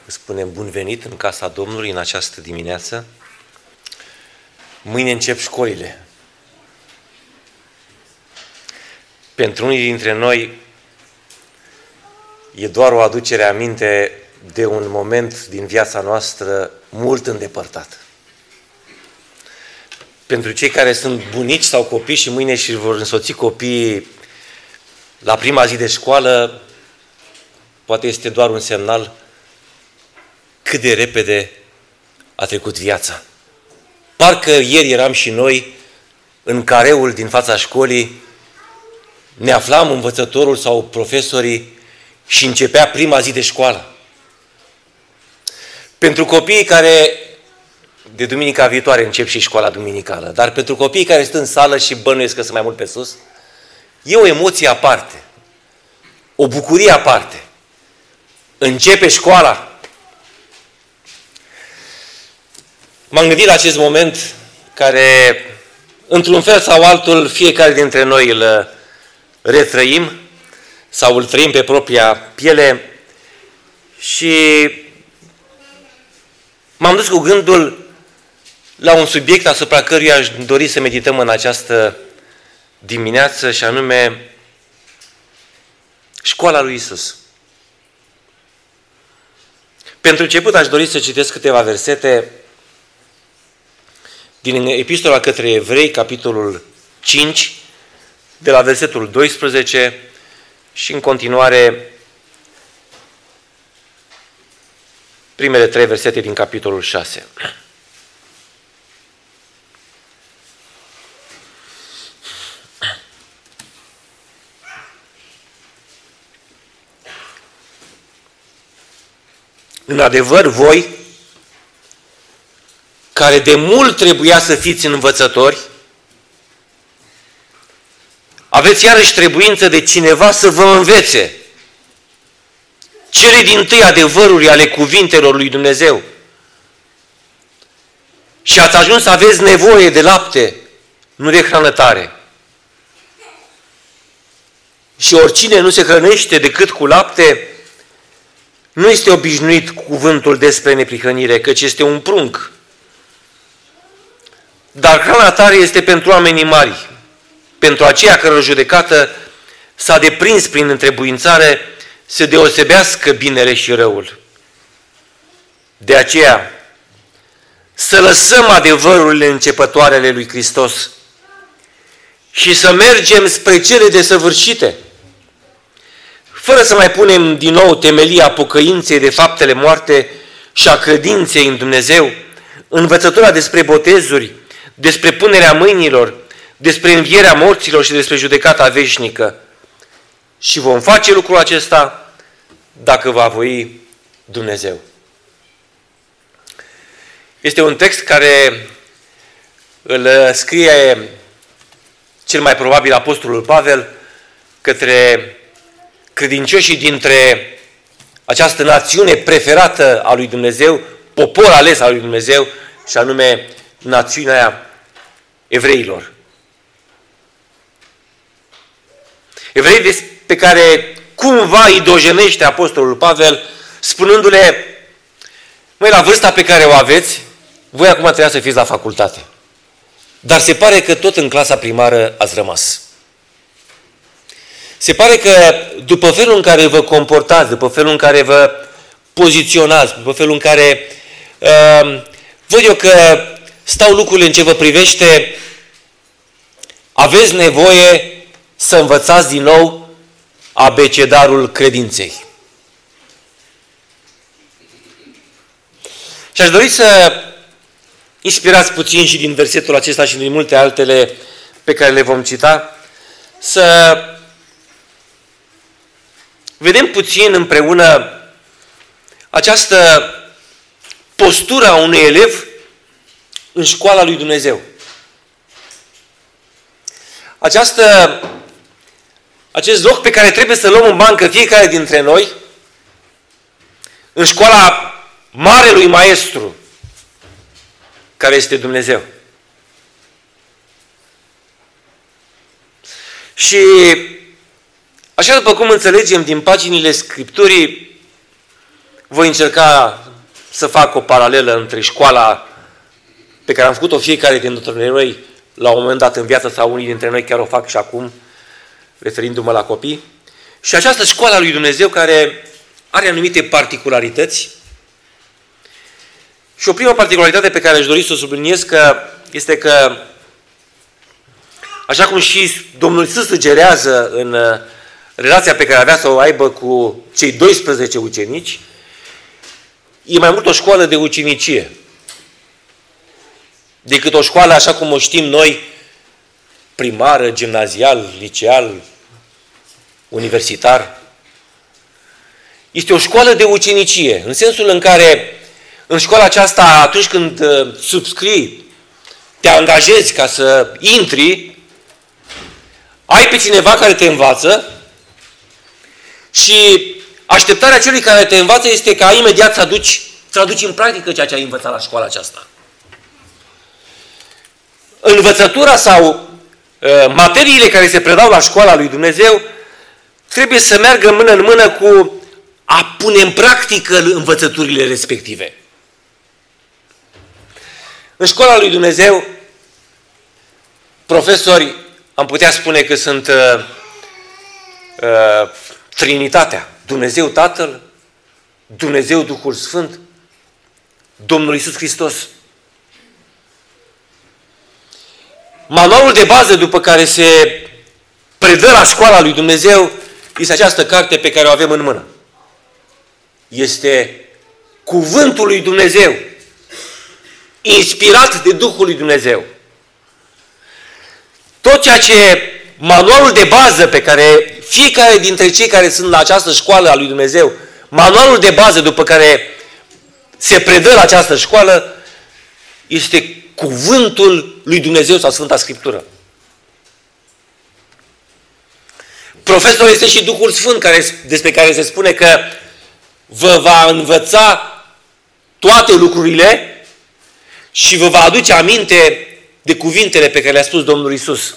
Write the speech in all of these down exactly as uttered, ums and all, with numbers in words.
spunem bun venit în casa Domnului în această dimineață. Mâine încep școlile. Pentru unii dintre noi e doar o aducere aminte de un moment din viața noastră mult îndepărtat. Pentru cei care sunt bunici sau copii și mâine și vor însoți copiii la prima zi de școală, poate este doar un semnal cât de repede a trecut viața. Parcă ieri eram și noi în careul din fața școlii, ne aflam învățătorul sau profesorii și începea prima zi de școală. Pentru copiii care, de duminica viitoare încep și școala duminicală, dar pentru copiii care sunt în sală și bănuiesc că sunt mai mult pe sus, e o emoție aparte, o bucurie aparte. Începe școala. M-am gândit la acest moment care, într-un fel sau altul, fiecare dintre noi îl retrăim sau îl trăim pe propria piele și m-am dus cu gândul la un subiect asupra căruia aș dori să medităm în această dimineață și anume școala lui Iisus. Pentru început aș dori să citesc câteva versete din Epistola către Evrei, capitolul cinci, de la versetul doisprezece și în continuare primele trei versete din capitolul șase. În adevăr, voi, care de mult trebuia să fiți învățători, aveți iarăși trebuință de cineva să vă învețe cele dintâi adevăruri ale cuvintelor lui Dumnezeu. Și ați ajuns să aveți nevoie de lapte, nu de hrană tare. Și oricine nu se hrănește decât cu lapte, nu este obișnuit cu cuvântul despre neprihănire, căci este un prunc. Dar hrana tare este pentru oamenii mari, pentru aceia căror judecată s-a deprins prin întrebuințare să deosebească binele și răul. De aceea, să lăsăm adevărurile începătoare ale lui Hristos și să mergem spre cele desăvârșite, fără să mai punem din nou temelia pocăinței de faptele moarte și a credinței în Dumnezeu, învățătura despre botezuri, despre punerea mâinilor, despre învierea morților și despre judecata veșnică. Și vom face lucrul acesta dacă va voi Dumnezeu. Este un text care îl scrie cel mai probabil Apostolul Pavel către credincioșii dintre această națiune preferată a lui Dumnezeu, popor ales al lui Dumnezeu, și anume națiunea evreilor. Evrei pe care cumva îi dojenește Apostolul Pavel, spunându-le: măi, la vârsta pe care o aveți, voi acum trebuia să fiți la facultate. Dar se pare că tot în clasa primară ați rămas. Se pare că după felul în care vă comportați, după felul în care vă poziționați, după felul în care uh, văd eu că stau lucrurile în ce vă privește, aveți nevoie să învățați din nou abecedarul credinței. Și aș dori să inspirați puțin și din versetul acesta și din multe altele pe care le vom cita, să vedem puțin împreună această postură a unui elev în școala lui Dumnezeu. Această, acest loc pe care trebuie să luăm în bancă fiecare dintre noi, în școala Marelui Maestru, care este Dumnezeu. Și așa după cum înțelegem din paginile Scripturii, voi încerca să fac o paralelă între școala pe care am făcut-o fiecare dintre noi la un moment dat în viață, sau unii dintre noi chiar o fac și acum, referindu-mă la copii, și această școală a lui Dumnezeu care are anumite particularități. Și o primă particularitate pe care aș dori să o subliniez că este că, așa cum și Domnul Iisus sugerează în relația pe care avea să o aibă cu cei doisprezece ucenici, e mai mult o școală de ucenicie decât o școală așa cum o știm noi, primară, gimnazial, liceal, universitar. Este o școală de ucenicie, în sensul în care în școala aceasta, atunci când subscrii, te angajezi ca să intri, ai pe cineva care te învață și așteptarea celui care te învață este ca imediat să aduci, să aduci în practică ceea ce ai învățat la școala aceasta. Învățătura sau uh, materiile care se predau la școala lui Dumnezeu trebuie să meargă mână în mână cu a pune în practică învățăturile respective. În școala lui Dumnezeu, profesori, am putea spune că sunt uh, uh, Trinitatea. Dumnezeu Tatăl, Dumnezeu Duhul Sfânt, Domnul Iisus Hristos. Manualul de bază după care se predă la școala lui Dumnezeu este această carte pe care o avem în mână. Este Cuvântul lui Dumnezeu, inspirat de Duhul lui Dumnezeu. Tot ceea ce manualul de bază pe care fiecare dintre cei care sunt la această școală a lui Dumnezeu, manualul de bază după care se predă la această școală, este Cuvântul lui Dumnezeu sau Sfânta Scriptură. Profesor este și Duhul Sfânt, care, despre care se spune că vă va învăța toate lucrurile și vă va aduce aminte de cuvintele pe care le-a spus Domnul Iisus.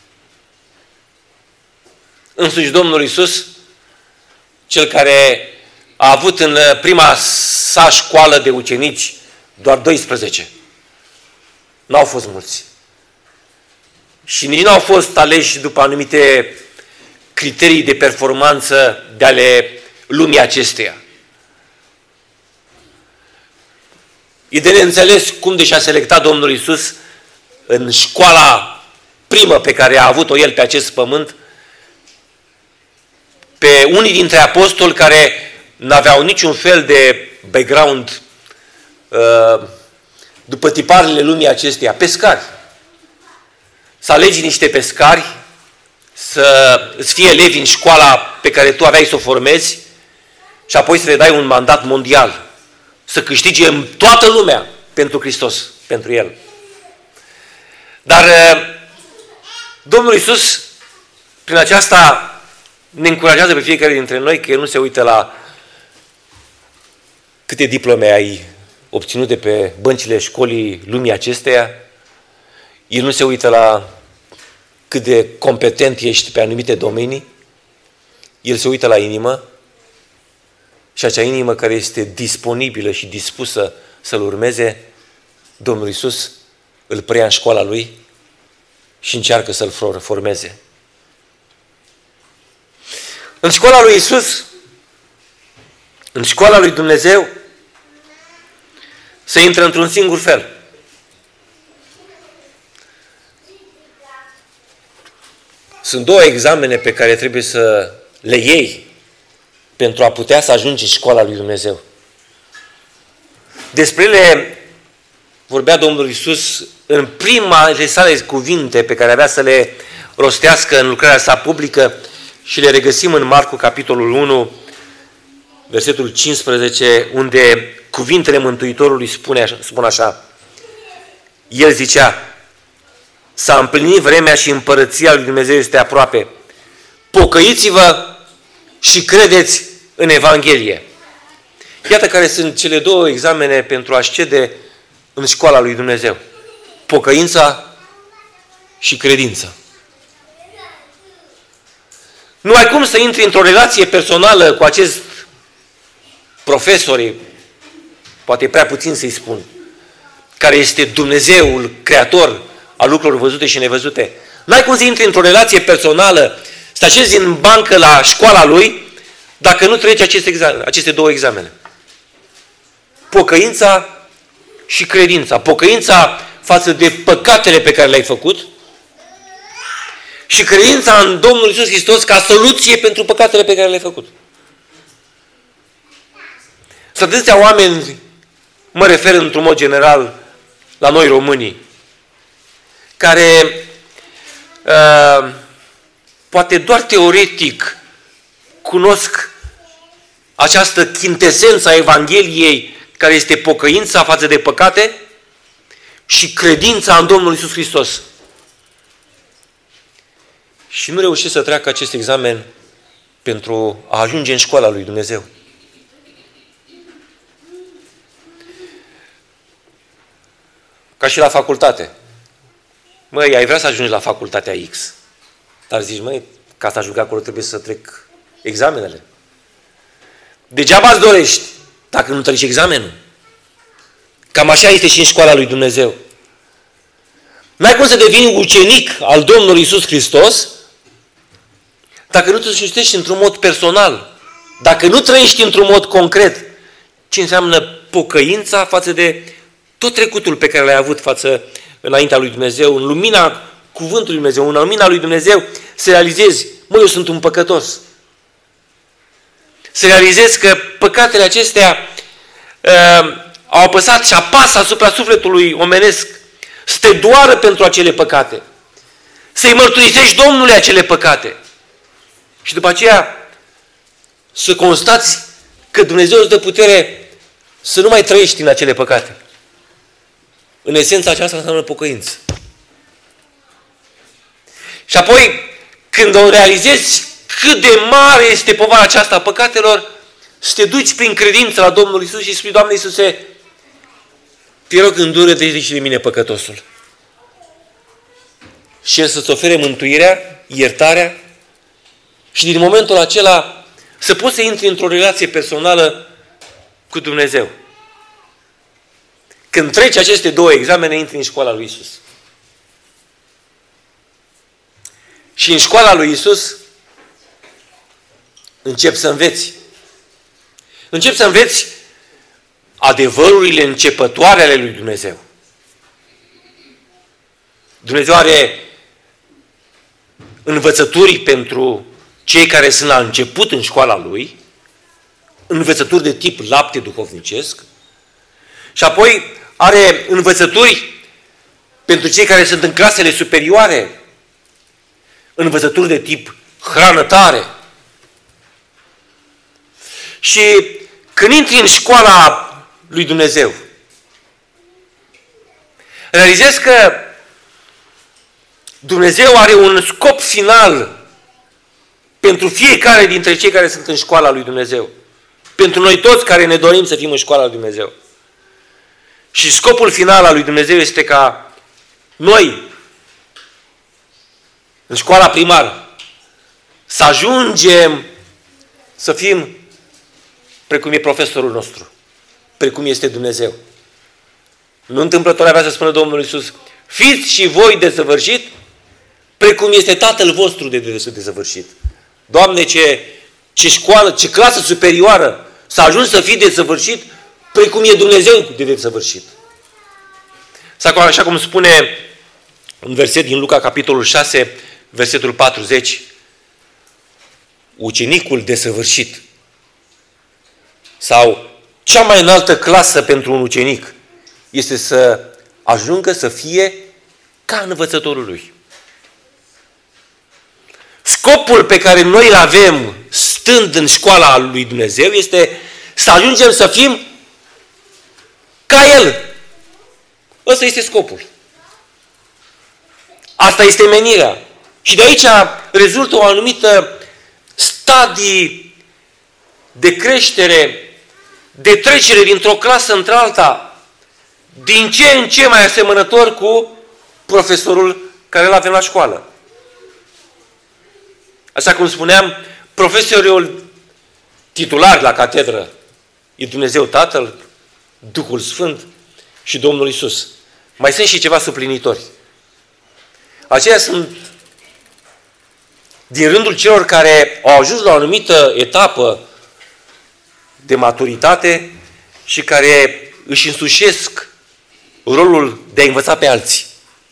Însuși Domnul Iisus, cel care a avut în prima sa școală de ucenici doar doisprezece. N-au fost mulți. Și nici n-au fost aleși după anumite criterii de performanță de ale lumii acesteia. E de neînțeles cum de și-a selectat Domnul Iisus în școala primă pe care a avut-o El pe acest pământ, pe unii dintre apostoli care n-aveau niciun fel de background după tiparele lumii acesteia, pescari. Să alegi niște pescari, să îți fie elevi în școala pe care tu aveai să o formezi și apoi să le dai un mandat mondial. Să câștige în toată lumea pentru Hristos, pentru El. Dar Domnul Iisus, prin aceasta, ne încurajează pe fiecare dintre noi că El nu se uită la câte diplome ai obținute pe băncile școlii lumii acesteia. El nu se uită la cât de competent ești pe anumite domenii. El se uită la inimă și acea inimă care este disponibilă și dispusă să-L urmeze, Domnul Iisus îl preia în școala Lui și încearcă să-L formeze. În școala lui Iisus, în școala lui Dumnezeu, se intră într-un singur fel. Sunt două examene pe care trebuie să le iei pentru a putea să ajungi în școala lui Dumnezeu. Despre ele vorbea Domnul Iisus în prima sale cuvinte pe care avea să le rostească în lucrarea sa publică și le regăsim în Marcu, capitolul unu, versetul cincisprezece, unde cuvintele Mântuitorului spune așa, spun așa. El zicea: s-a împlinit vremea și împărăția lui Dumnezeu este aproape. Pocăiți-vă și credeți în Evanghelie. Iată care sunt cele două examene pentru a accede în școala lui Dumnezeu. Pocăința și credința. Nu ai cum să intri într-o relație personală cu acest profesorii, poate e prea puțin să-i spun, care este Dumnezeul, creator al lucrurilor văzute și nevăzute. N-ai cum să intri într-o relație personală, să te așezi în bancă la școala lui, dacă nu treci aceste, examene, aceste două examene. Pocăința și credința. Pocăința față de păcatele pe care le-ai făcut și credința în Domnul Iisus Hristos ca soluție pentru păcatele pe care le-ai făcut. Sunt atâția oameni, mă refer într-un mod general la noi românii, care uh, poate doar teoretic cunosc această chintesență a Evangheliei care este pocăința față de păcate și credința în Domnul Iisus Hristos. Și nu reușesc să treacă acest examen pentru a ajunge în școala lui Dumnezeu. Ca și la facultate. Măi, ai vrea să ajungi la facultatea X. Dar zici, măi, ca să ajung acolo trebuie să trec examenele. Degeaba îți dorești dacă nu treci examenul. Cam așa este și în școala lui Dumnezeu. N-ai cum să devii ucenic al Domnului Iisus Hristos dacă nu te știști într-un mod personal. Dacă nu trăiești într-un mod concret ce înseamnă pocăința față de tot trecutul pe care l-ai avut față înaintea lui Dumnezeu, în lumina cuvântului lui Dumnezeu, în lumina lui Dumnezeu, să realizezi, măi, eu sunt un păcătos. Să realizezi că păcatele acestea uh, au apăsat și apasă asupra sufletului omenesc, să te doară pentru acele păcate, să-i mărturisești Domnului acele păcate și după aceea să constați că Dumnezeu îți dă putere să nu mai trăiești în acele păcate. În esența aceasta înseamnă pocăință. Și apoi, când o realizezi cât de mare este povara aceasta a păcatelor, să te duci prin credință la Domnul Iisus și spui, Doamne Iisuse, te rog, îndură-te și de mine păcătosul. Și El să-ți ofere mântuirea, iertarea și din momentul acela să poți să intri într-o relație personală cu Dumnezeu. Când treci aceste două examene, intri în școala lui Iisus. Și în școala lui Iisus începi să înveți. Începi să înveți adevărurile începătoare ale lui Dumnezeu. Dumnezeu are învățături pentru cei care sunt la început în școala Lui, învățături de tip lapte duhovnicesc, și apoi are învățături pentru cei care sunt în clasele superioare, învățături de tip hrană tare. Și când intri în școala lui Dumnezeu, realizezi că Dumnezeu are un scop final pentru fiecare dintre cei care sunt în școala lui Dumnezeu. Pentru noi toți care ne dorim să fim în școala lui Dumnezeu. Și scopul final al lui Dumnezeu este ca noi, în școala primară, să ajungem să fim precum e profesorul nostru, precum este Dumnezeu. Nu întâmplător avea să spună Domnul Iisus, fiți și voi desăvârșit, precum este Tatăl vostru de desăvârșit. Doamne, ce, ce școală, ce clasă superioară să ajungi să fii desăvârșit, precum e Dumnezeu de desăvârșit. Sau așa cum spune un verset din Luca, capitolul șase, versetul patruzeci, ucenicul desăvârșit. Sau cea mai înaltă clasă pentru un ucenic este să ajungă să fie ca învățătorul lui. Scopul pe care noi îl avem stând în școala lui Dumnezeu este să ajungem să fim ca El. Ăsta este scopul. Asta este menirea. Și de aici rezultă o anumită stadii de creștere, de trecere dintr-o clasă într-alta, din ce în ce mai asemănător cu profesorul care îl avem la școală. Așa cum spuneam, profesorul titular la catedră E Dumnezeu Tatăl, Duhul Sfânt și Domnul Iisus. Mai sunt și ceva suplinitori. Aceia sunt din rândul celor care au ajuns la o anumită etapă de maturitate și care își însușesc rolul de a învăța pe alții.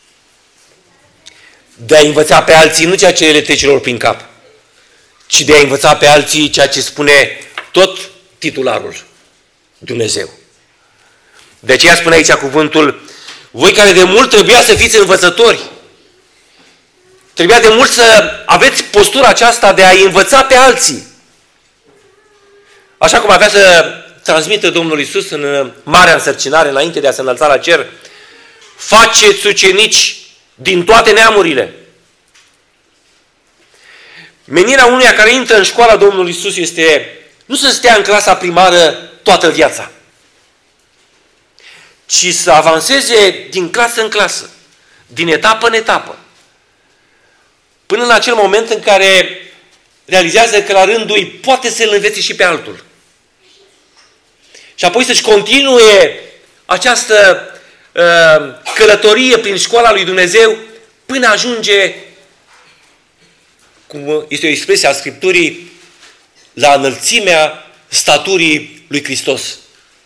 De a învăța pe alții nu ceea ce le trece lor prin cap, ci de a învăța pe alții ceea ce spune tot titularul, Dumnezeu. De aceea spune aici cuvântul, voi care de mult trebuia să fiți învățători, trebuia de mult să aveți postura aceasta de a învăța pe alții. Așa cum avea să transmită Domnul Iisus în marea însărcinare, înainte de a se înălța la cer, faceți ucenici din toate neamurile. Menirea unuia care intră în școala Domnului Iisus este nu să stea în clasa primară toată viața, ci să avanseze din clasă în clasă, din etapă în etapă, până în acel moment în care realizează că la rândul lui poate să-l învețe și pe altul. Și apoi să-și continue această uh, călătorie prin școala lui Dumnezeu până ajunge, cum este o expresie a Scripturii, la înălțimea staturii lui Hristos.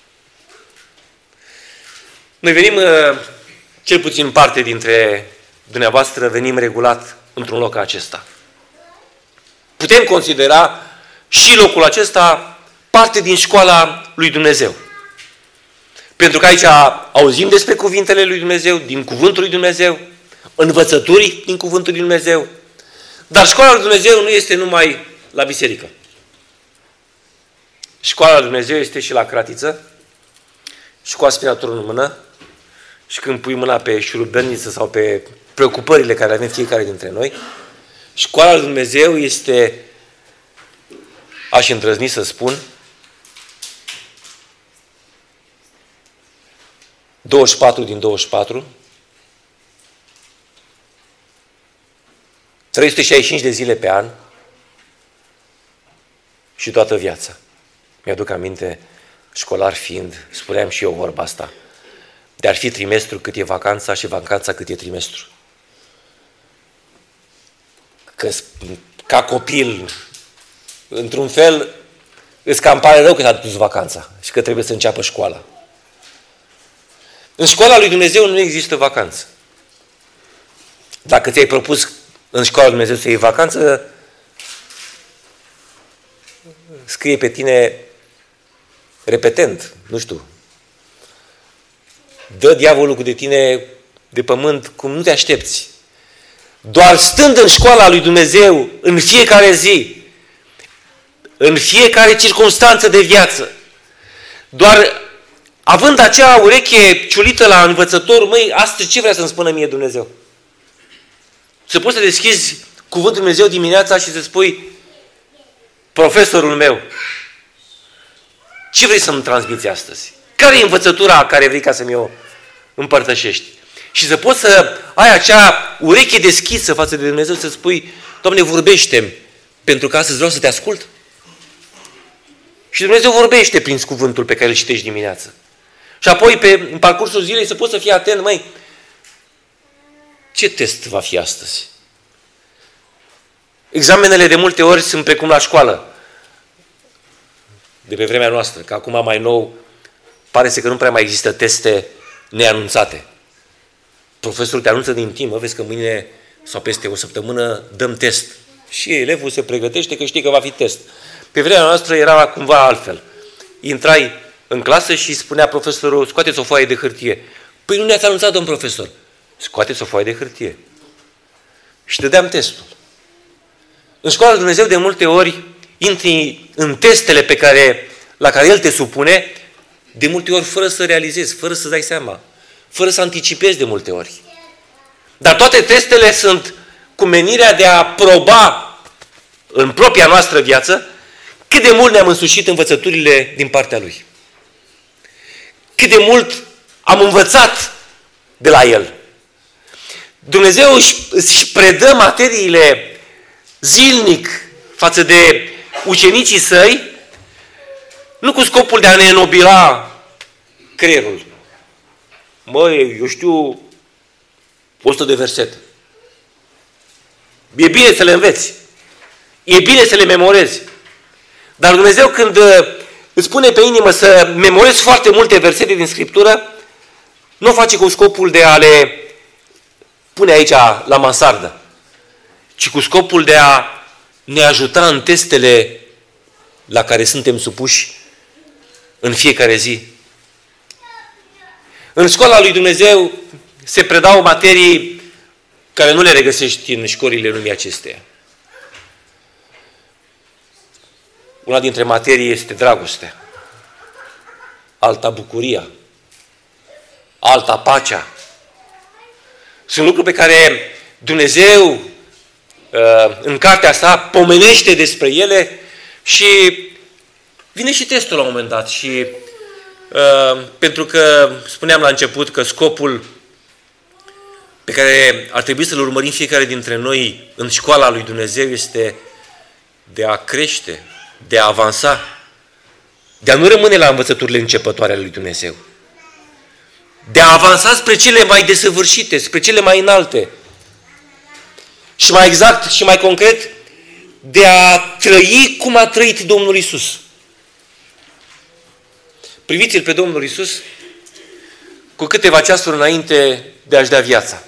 Noi venim, uh, cel puțin parte dintre dumneavoastră, venim regulat într-un loc acesta. Putem considera și locul acesta parte din școala lui Dumnezeu. Pentru că aici auzim despre cuvintele lui Dumnezeu, din cuvântul lui Dumnezeu, învățături din cuvântul lui Dumnezeu. Dar școala lui Dumnezeu nu este numai la biserică. Școala lui Dumnezeu este și la cratiță, și cu aspiratorul în mână, și când pui mâna pe șurubelniță sau pe preocupările care avem fiecare dintre noi. Școala lui Dumnezeu este, aș îndrăzni să spun, douăzeci și patru din douăzeci și patru, trei sute șaizeci și cinci de zile pe an și toată viața. Mi-aduc aminte, școlar fiind, spuneam și eu vorba asta, de ar fi trimestru cât e vacanța și vacanța cât e trimestru. Că ca copil, într-un fel, îți cam pare rău că s-a dus vacanța și că trebuie să înceapă școala. În școala lui Dumnezeu nu există vacanță. Dacă ți-ai propus în școala lui Dumnezeu să iei vacanță, scrie pe tine repetent, nu știu. Dă diavolul cu de tine de pământ cum nu te aștepți. Doar stând în școala lui Dumnezeu, în fiecare zi, în fiecare circunstanță de viață, doar având acea ureche ciulită la învățător, măi, astăzi ce vrea să-mi spună mie Dumnezeu? Să poți să deschizi cuvântul Dumnezeu dimineața și să spui, profesorul meu, ce vrei să-mi transmiți astăzi? Care e învățătura care vrei ca să-mi o împărtășești? Și să poți să ai acea ureche deschisă față de Dumnezeu, să spui, Doamne, vorbește-mi, pentru că astăzi vreau să te ascult. Și Dumnezeu vorbește prin cuvântul pe care îl citești dimineață. Și apoi, pe, în parcursul zilei, să poți să fii atent, măi, ce test va fi astăzi? Examenele de multe ori sunt precum la școală, de pe vremea noastră, că acum mai nou pare să că nu prea mai există teste neanunțate. Profesorul te anunță din timp, mă, vezi că mâine sau peste o săptămână dăm test. Și elevul se pregătește că știe că va fi test. Pe vremea noastră era cumva altfel. Intrai în clasă și spunea profesorul, scoateți o foaie de hârtie. Păi nu ne-ați anunțat, domn profesor. Scoateți o foaie de hârtie. Și dădeam testul. În școala lui Dumnezeu de multe ori intri în testele pe care, la care El te supune, de multe ori fără să realizezi, fără să dai seama, fără să anticipezi de multe ori. Dar toate testele sunt cu menirea de a proba în propria noastră viață cât de mult ne-am însușit învățăturile din partea Lui. Cât de mult am învățat de la El. Dumnezeu își, își predă materiile zilnic față de ucenicii Săi Nu cu scopul de a ne înobila creierul. Măi, eu știu o sută de versete. E bine să le înveți. E bine să le memorezi. Dar Dumnezeu când îți pune pe inimă să memorezi foarte multe versete din Scriptură, nu o face cu scopul de a le pune aici la mansardă, ci cu scopul de a ne ajuta în testele la care suntem supuși în fiecare zi. În școala lui Dumnezeu se predau materii care nu le regăsești în școlile lumii acesteia. Una dintre materii este dragostea, alta bucuria, alta pacea. Sunt lucruri pe care Dumnezeu în cartea sa pomenește despre ele și vine și testul la un moment dat. Și pentru că spuneam la început că scopul pe care ar trebui să-l urmărim fiecare dintre noi în școala lui Dumnezeu este de a crește, de a avansa, de a nu rămâne la învățăturile începătoare ale lui Dumnezeu, de a avansa spre cele mai desăvârșite, spre cele mai înalte și mai exact și mai concret, de a trăi cum a trăit Domnul Iisus. Priviți-l pe Domnul Iisus cu câteva ceasuri înainte de a-și da viața.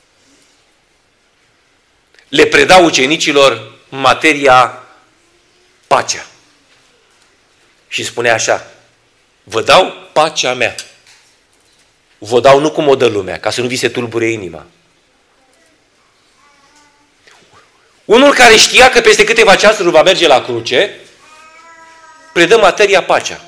Le preda ucenicilor materia pacea. Și spunea așa: vă dau pacea mea. Vă dau nu cum o dă lumea, ca să nu vi se tulbure inima. Unul care știa că peste câteva ceasuri va merge la cruce, predă materia pacea.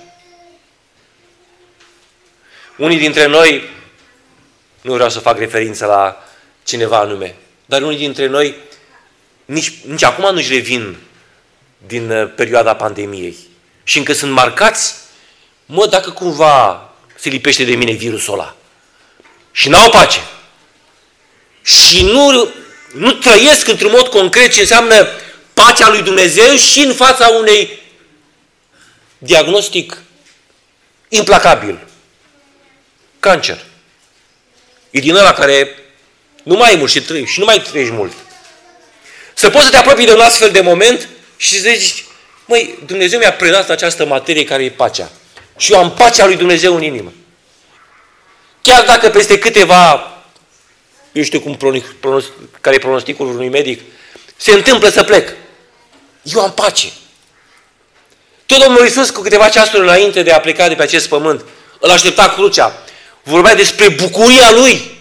Unii dintre noi, nu vreau să fac referință la cineva anume, dar unii dintre noi nici, nici acum nu-și revin din perioada pandemiei. Și încă sunt marcați, mă, dacă cumva se lipește de mine virusul ăla. Și n-au pace. Și nu, nu trăiesc într-un mod concret ce înseamnă pacea lui Dumnezeu și în fața unei diagnostic implacabil. Cancer. E din ăla care nu mai ai mult și, trăi, și nu mai trăiești mult. Să poți să te apropii de un astfel de moment și să zici: măi, Dumnezeu mi-a predat această materie care e pacea. Și eu am pacea lui Dumnezeu în inimă. Chiar dacă peste câteva, eu știu cum pronostic, care e pronosticul unui medic, se întâmplă să plec, eu am pace. Tot Domnul Iisus, cu câteva ceasuri înainte de a pleca de pe acest pământ, îl aștepta crucea, vorbea despre bucuria Lui.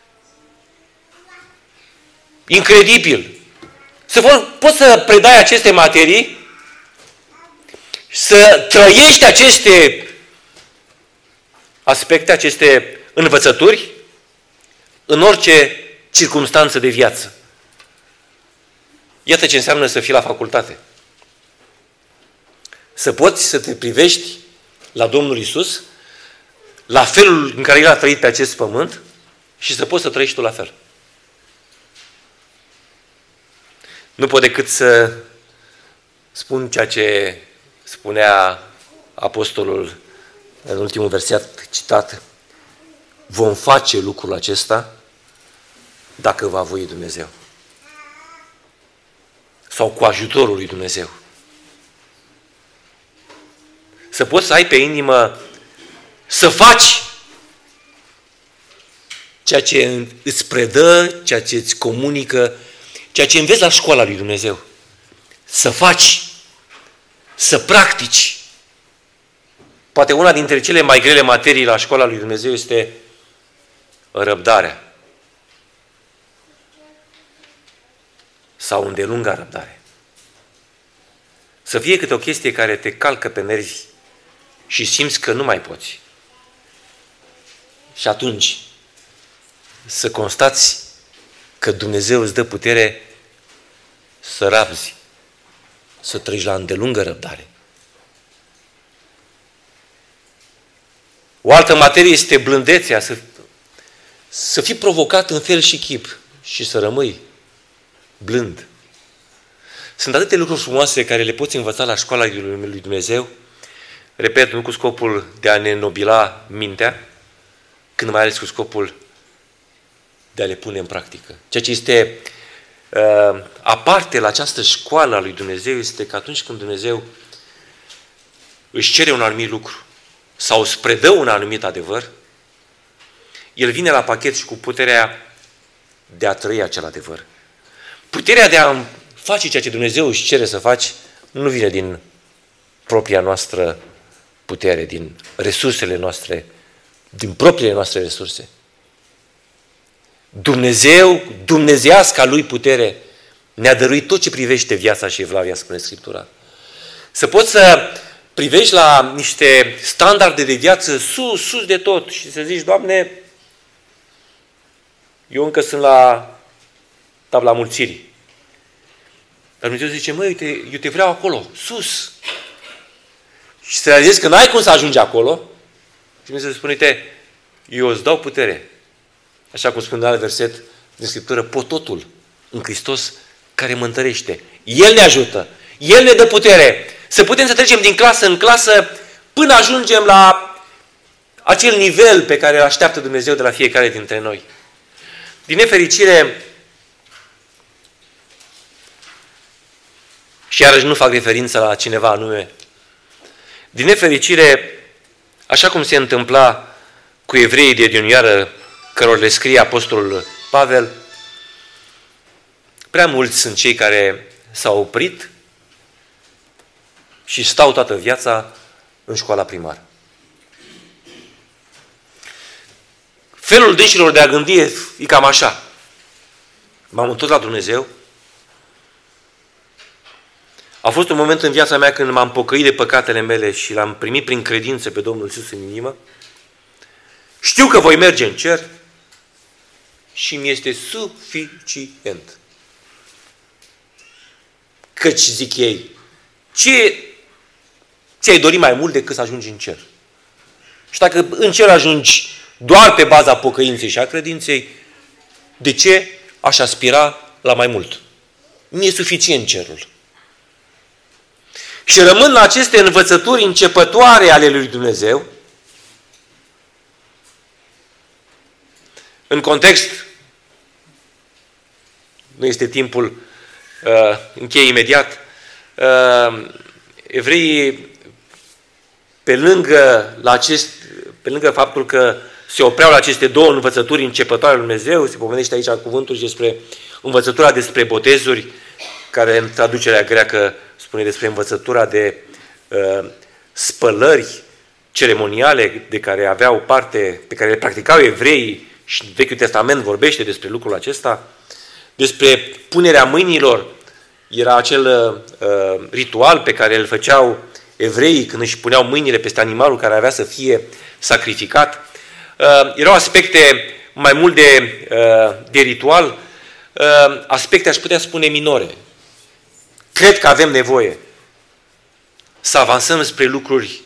Incredibil. Să poți să predai aceste materii, să trăiești aceste aspecte, aceste învățături în orice circumstanță de viață. Iată ce înseamnă să fii la facultate. Să poți să te privești la Domnul Iisus, la felul în care El a trăit pe acest pământ și să poți să trăiești tu la fel. Nu pot decât să spun ceea ce spunea apostolul în ultimul verset citat: vom face lucrul acesta dacă va voi Dumnezeu. Sau cu ajutorul lui Dumnezeu. Să poți să ai pe inimă să faci ceea ce îți predă, ceea ce îți comunică, ceea ce înveți la școala lui Dumnezeu. Să faci, să practici. Poate una dintre cele mai grele materii la școala lui Dumnezeu este răbdarea. Sau îndelunga răbdare. Să fie câte o chestie care te calcă pe nervi și simți că nu mai poți. Și atunci să constați că Dumnezeu îți dă putere să rabzi, să treci la îndelungă răbdare. O altă materie este blândețea, să, să fii provocat în fel și chip și să rămâi blând. Sunt atâtea lucruri frumoase care le poți învăța la școala lui Dumnezeu, repet, nu cu scopul de a ne înnobila mintea, când mai ales cu scopul de a le pune în practică. Ceea ce este uh, aparte la această școală a lui Dumnezeu este că atunci când Dumnezeu își cere un anumit lucru sau îți predă un anumit adevăr, El vine la pachet și cu puterea de a trăi acel adevăr. Puterea de a face ceea ce Dumnezeu își cere să faci nu vine din propria noastră putere, din resursele noastre, din propriile noastre resurse. Dumnezeu, dumnezeiasca Lui putere, ne-a dăruit tot ce privește viața și evlavia, spune Scriptura. Să poți să privești la niște standarde de viață sus, sus de tot și să zici, Doamne, eu încă sunt la tabla mulțirii. Dar Dumnezeu zice, măi, uite, eu te vreau acolo, sus. Și să realizezi că n-ai cum să ajungi acolo. Și Dumnezeu spune, uite, eu îți dau putere. Așa cum spune în alt verset din Scriptură, pot totul în Hristos care mă întărește. El ne ajută. El ne dă putere. Să putem să trecem din clasă în clasă până ajungem la acel nivel pe care îl așteaptă Dumnezeu de la fiecare dintre noi. Din nefericire, și iarăși nu fac referință la cineva anume, din nefericire, așa cum se întâmpla cu evreii de odinioară, cărora le scrie Apostolul Pavel, prea mulți sunt cei care s-au oprit și stau toată viața în școala primară. Felul dânșilor de a gândi e cam așa. M-am întors la Dumnezeu. A fost un moment în viața mea când m-am pocăit de păcatele mele și l-am primit prin credință pe Domnul Iisus în inimă. Știu că voi merge în cer și mi este suficient. Căci, zic ei, ce ți-ai dorit mai mult decât să ajungi în cer? Și dacă în cer ajungi doar pe baza pocăinței și a credinței, de ce aș aspira la mai mult? Mi-e suficient cerul. Și rămân la aceste învățături începătoare ale lui Dumnezeu, în context, nu este timpul, uh, închei imediat, uh, evreii, pe lângă, la acest, pe lângă faptul că se opreau la aceste două învățături începătoare ale lui Dumnezeu, se pomenește aici cuvântul despre învățătura despre botezuri, care în traducerea greacă spune despre învățătura de uh, spălări ceremoniale de care aveau parte, pe care le practicau evreii, și Vechiul Testament vorbește despre lucrul acesta, despre punerea mâinilor, era acel uh, ritual pe care îl făceau evreii când își puneau mâinile peste animalul care avea să fie sacrificat. Uh, erau aspecte mai mult de, uh, de ritual, uh, aspecte, aș putea spune, minore. Cred că avem nevoie să avansăm spre lucruri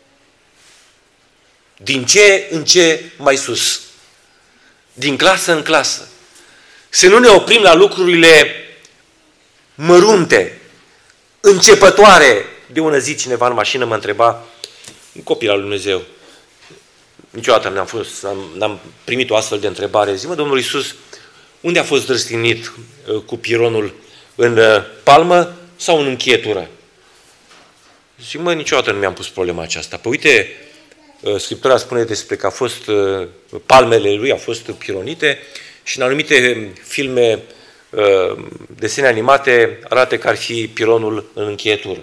din ce în ce mai sus, din clasă în clasă. Să nu ne oprim la lucrurile mărunte, începătoare. De ună zi cineva în mașină mă întreba, un copil al lui Dumnezeu, niciodată n-am, fost, n-am, n-am primit o astfel de întrebare. Zi, mă, Domnul Iisus, unde a fost răstignit cu pironul? În palmă sau în încheietură? Zic, mă, niciodată nu mi-am pus problema aceasta. Păi uite, Scriptura spune despre că a fost, palmele lui au fost pironite și în anumite filme, desene animate, arată că ar fi pironul în încheietură.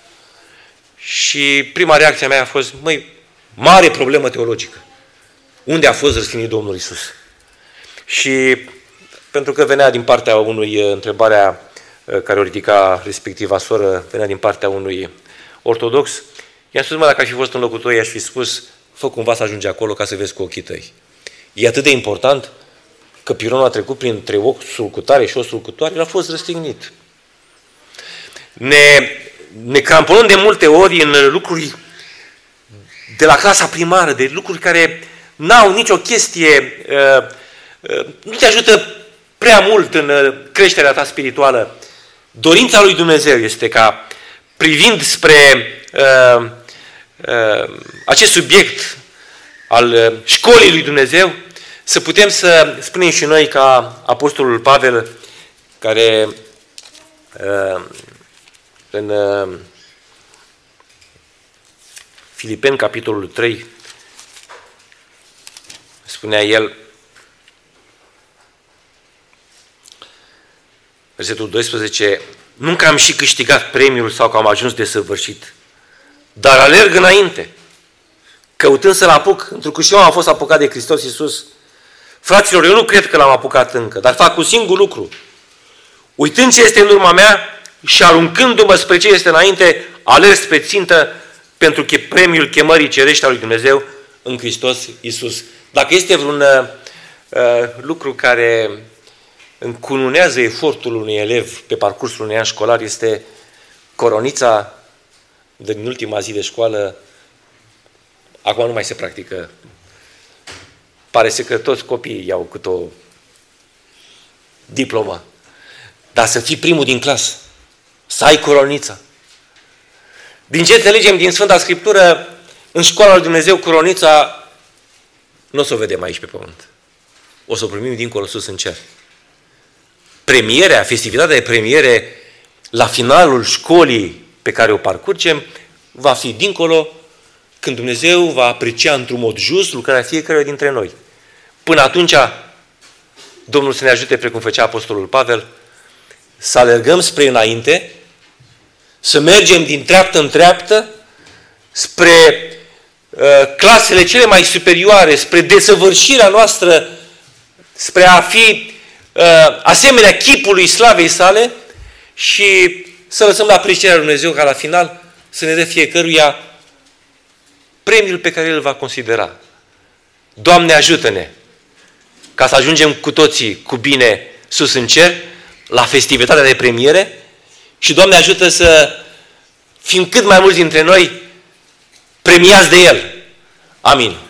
Și prima reacție mea a fost, măi, mare problemă teologică. Unde a fost răstignit Domnul Iisus? Și pentru că venea din partea unui, întrebarea care o ridica respectiva soră, venea din partea unui ortodox, i-am spus, mă, dacă aș fi fost în locul tău, i-aș fi spus, fă cumva să ajungi acolo ca să vezi cu ochii tăi. E atât de important că pironul a trecut printre osul cu tare și osul cu tare, el a fost răstignit. Ne, ne cramponăm de multe ori în lucruri de la clasa primară, de lucruri care n-au nicio chestie, uh, uh, nu te ajută prea mult în uh, creșterea ta spirituală. Dorința lui Dumnezeu este ca, privind spre uh, acest subiect al școlii lui Dumnezeu, să putem să spunem și noi ca Apostolul Pavel, care în Filipeni, capitolul trei, spunea el, versetul doisprezece, nu că am și câștigat premiul sau că am ajuns desăvârșit, dar alerg înainte, căutând să-L apuc, întrucât și eu am fost apucat de Hristos Iisus. Fraților, eu nu cred că L-am apucat încă, dar fac un singur lucru. Uitând ce este în urma mea și aruncându-mă spre ce este înainte, alerg spre țintă pentru că premiul chemării cerești a lui Dumnezeu în Hristos Iisus. Dacă este vreun uh, lucru care încununează efortul unui elev pe parcursul unui an școlar, este coronița din ultima zi de școală. Acum nu mai se practică. Pare să că toți copiii iau câte o diplomă. Dar să fii primul din clasă, să ai coronița. Din ce înțelegem din Sfânta Scriptură, în școala lui Dumnezeu, coronița nu o să o vedem aici pe pământ. O să o primim dincolo sus în cer. Premierea, festivitatea de premiere la finalul școlii pe care o parcurgem va fi dincolo, când Dumnezeu va aprecia într-un mod just lucrarea fiecăruia dintre noi. Până atunci, Domnul să ne ajute, precum făcea Apostolul Pavel, să alergăm spre înainte, să mergem din treaptă în treaptă, spre uh, clasele cele mai superioare, spre desăvârșirea noastră, spre a fi uh, asemenea chipului slavei sale și să lăsăm la aprecierea lui Dumnezeu ca la final să ne dă fiecăruia premiul pe care El va considera. Doamne, ajută-ne ca să ajungem cu toții cu bine sus în cer, la festivitatea de premiere, și Doamne ajută să fim cât mai mulți dintre noi premiați de El. Amin.